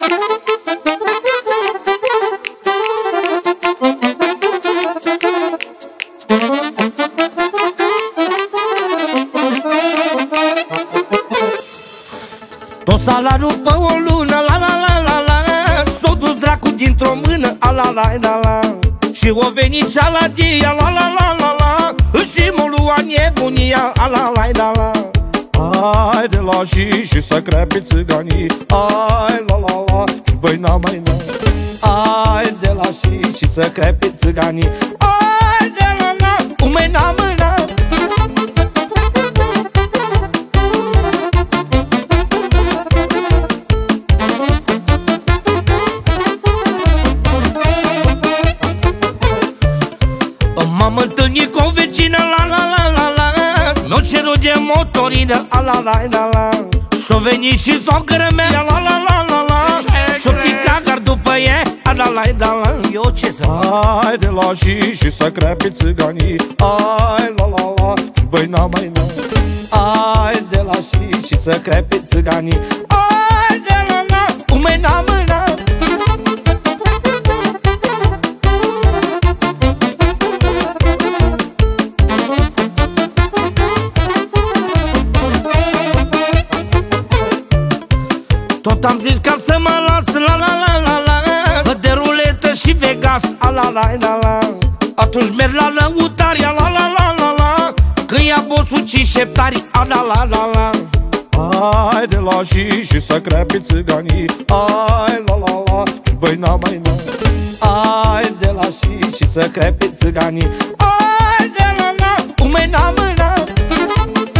Tot salariul pe o lună, la la la la la, s-o dus dracu dintr-o mână, a la la la la. Și o venit cealadia, la la la la la, și m-o lua nebunia, a la la la la. Haide la și să crepe țiganii, ai la la la, și băi n-am mai n-am. Haide la și să crepe țiganii, haide la la, umei n-am mâna. M-am întâlnit cu o vecină, la la la la la, mi-o cerut de motorină, a la la la la. Și-o venit și socră mea, la la la la la, și-o picat gar după ea, a la la la la. Eu ce să fac? Haide la și să crepe țiganii, ai la la la, și băi n-am mai n-am. Haide la și să crepe țiganii, haide la la, umei n-am mâna. Tot am zis că să mă las, la la la la la, de ruletă și Vegas, a la la la la. Atunci merg la lăutaria, la la la la la, că ia bossul 5 șeptari, a la la la la. Haide la și să crepe țiganii, ai la la la, și băi n-am mai n-am. Haide la și să crepe țiganii, haide la la, umei n-am mâna.